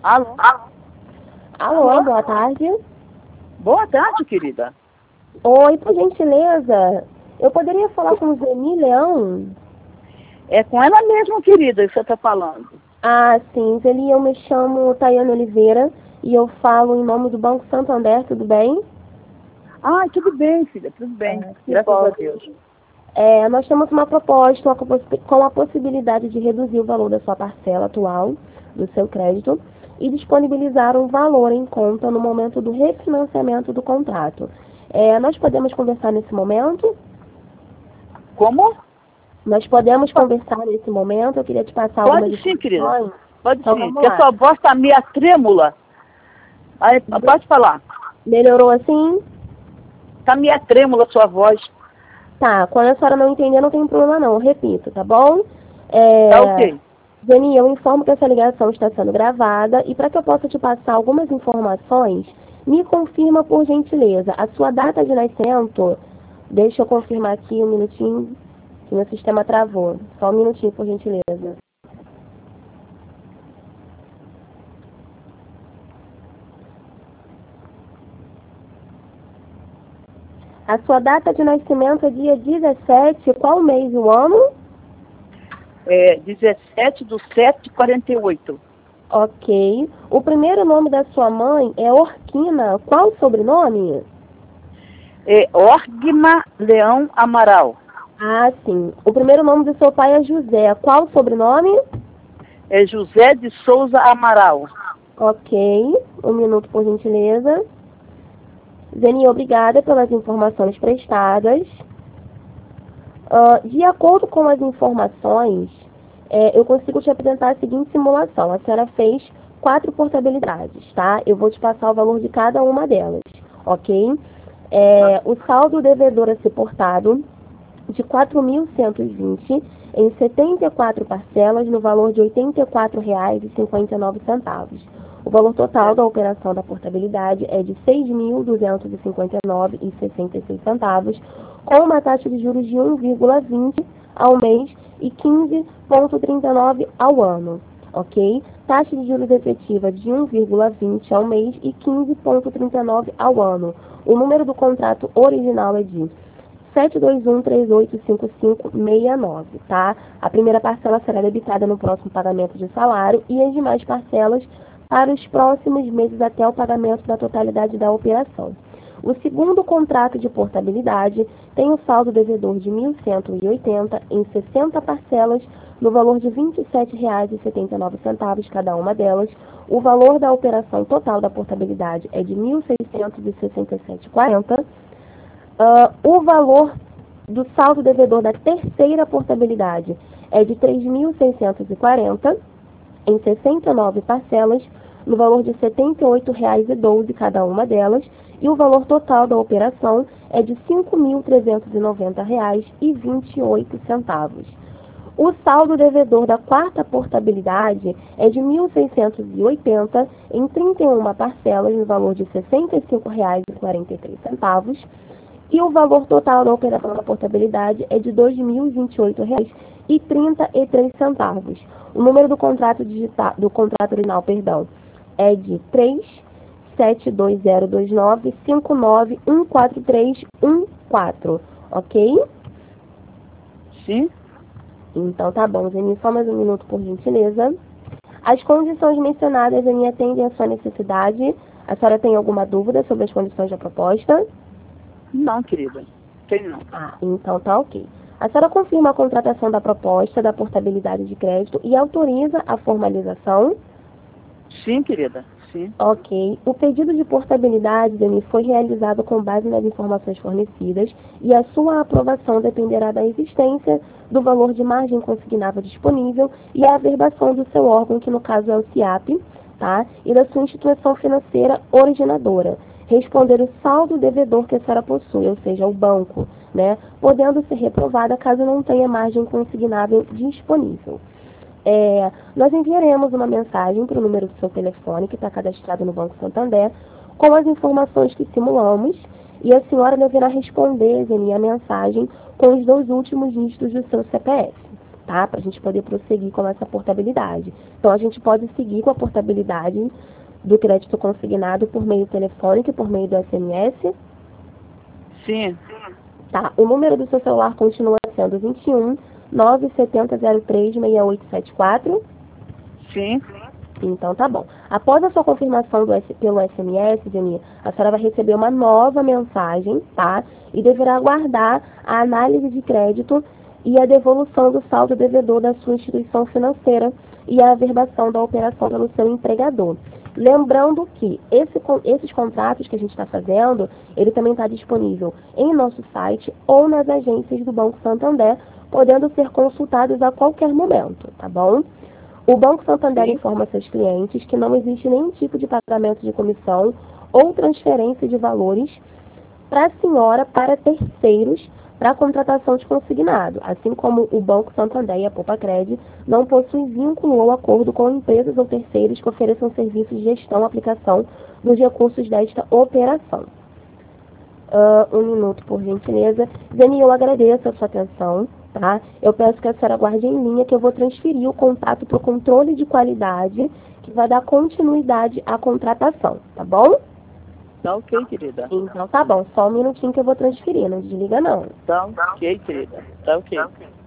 Alô? Alô, boa tarde. Boa tarde, querida. Oi, por gentileza, eu poderia falar com Zeni Leão? É com ela mesmo, querida, que você está falando. Ah, sim, Zeni, eu me chamo Tayane Oliveira e eu falo em nome do Banco Santander, tudo bem? Ah, tudo bem, filha, tudo bem. Que Graças bom. a Deus. Nós temos uma proposta com a possibilidade de reduzir o valor da sua parcela atual do seu crédito e disponibilizar um valor em conta no momento do refinanciamento do contrato. Nós podemos conversar nesse momento? Como? Nós podemos conversar nesse momento? Eu queria te passar algumas Pode sim, querida. informações. Pode Então, sim. vamos Porque a lá. sua voz está meio trêmula. Aí, pode falar. Melhorou assim? Está meio trêmula a sua voz. Tá, quando a senhora não entender, não tem problema não. Eu repito, tá bom? Tá ok. Zeni, eu informo que essa ligação está sendo gravada e para que eu possa te passar algumas informações, me confirma por gentileza a sua data de nascimento. Deixa eu confirmar aqui um minutinho, que meu sistema travou. Só um minutinho, por gentileza. A sua data de nascimento é dia 17, qual mês e o ano? 17/7/48. Ok. O primeiro nome da sua mãe é Orquina. Qual o sobrenome? Orgma Leão Amaral. Ah, sim. O primeiro nome do seu pai é José. Qual o sobrenome? José de Souza Amaral. Ok. Um minuto, por gentileza. Zeni, obrigada pelas informações prestadas. De acordo com as informações, eu consigo te apresentar a seguinte simulação. A senhora fez 4 portabilidades, tá? Eu vou te passar o valor de cada uma delas, ok? O saldo devedor a ser portado de 4.120 em 74 parcelas no valor de R$ 84,59. O valor total da operação da portabilidade é de R$ 6.259,66, com uma taxa de juros de 1,20 ao mês e 15,39 ao ano, ok? Taxa de juros efetiva de 1,20 ao mês e 15,39 ao ano. O número do contrato original é de 721385569, tá? A primeira parcela será debitada no próximo pagamento de salário e as demais parcelas para os próximos meses até o pagamento da totalidade da operação. O segundo contrato de portabilidade tem o saldo devedor de 1.180 em 60 parcelas no valor de R$ 27,79 cada uma delas. O valor da operação total da portabilidade é de R$ 1.667,40. O valor do saldo devedor da terceira portabilidade é de R$ 3.640 em 69 parcelas, no valor de R$ 78,12 cada uma delas, e o valor total da operação é de R$ 5.390,28. O saldo devedor da quarta portabilidade é de R$ 1.680 em 31 parcelas, no valor de R$ 65,43. E o valor total da operação da portabilidade é de R$ 2.028,33. O número do contrato original, é de 3720295914314, ok? Sim. Então tá bom, Zeni, só mais um minuto, por gentileza. As condições mencionadas, Zeni, atendem à sua necessidade. A senhora tem alguma dúvida sobre as condições da proposta? Não, querida. Tem não. Então tá ok. A senhora confirma a contratação da proposta da portabilidade de crédito e autoriza a formalização? Sim, querida. Sim. Ok. O pedido de portabilidade, Deni, foi realizado com base nas informações fornecidas e a sua aprovação dependerá da existência do valor de margem consignável disponível e a averbação do seu órgão, que no caso é o CIAP, tá? E da sua instituição financeira originadora. Responder o saldo devedor que a senhora possui, ou seja, o banco, né? Podendo ser reprovada caso não tenha margem consignável disponível. Nós enviaremos uma mensagem para o número do seu telefone, que está cadastrado no Banco Santander, com as informações que simulamos, e a senhora deverá responder, Zeni, a mensagem com os 2 últimos dígitos do seu CPF, tá? Para a gente poder prosseguir com essa portabilidade. Então, a gente pode seguir com a portabilidade do crédito consignado por meio telefônico e por meio do SMS. Sim. Tá, o número do seu celular continua sendo 21 97003 6874. Sim. Então tá bom. Após a sua confirmação pelo SMS, Zeni, a senhora vai receber uma nova mensagem, tá? E deverá aguardar a análise de crédito e a devolução do saldo devedor da sua instituição financeira e a averbação da operação pelo seu empregador. Lembrando que esses contratos que a gente está fazendo, ele também está disponível em nosso site ou nas agências do Banco Santander, podendo ser consultados a qualquer momento, tá bom? O Banco Santander informa seus clientes que não existe nenhum tipo de pagamento de comissão ou transferência de valores para a senhora para terceiros para a contratação de consignado, assim como o Banco Santander e a Poupa-Cred não possuem vínculo ou acordo com empresas ou terceiros que ofereçam serviços de gestão e aplicação dos recursos desta operação. Um minuto, por gentileza. Zeni, eu agradeço a sua atenção, tá? Eu peço que a senhora guarde em linha que eu vou transferir o contato para o controle de qualidade, que vai dar continuidade à contratação, tá bom? Tá ok, querida. Então tá bom, só um minutinho que eu vou transferir, não desliga não. Tá ok, querida. Tá ok.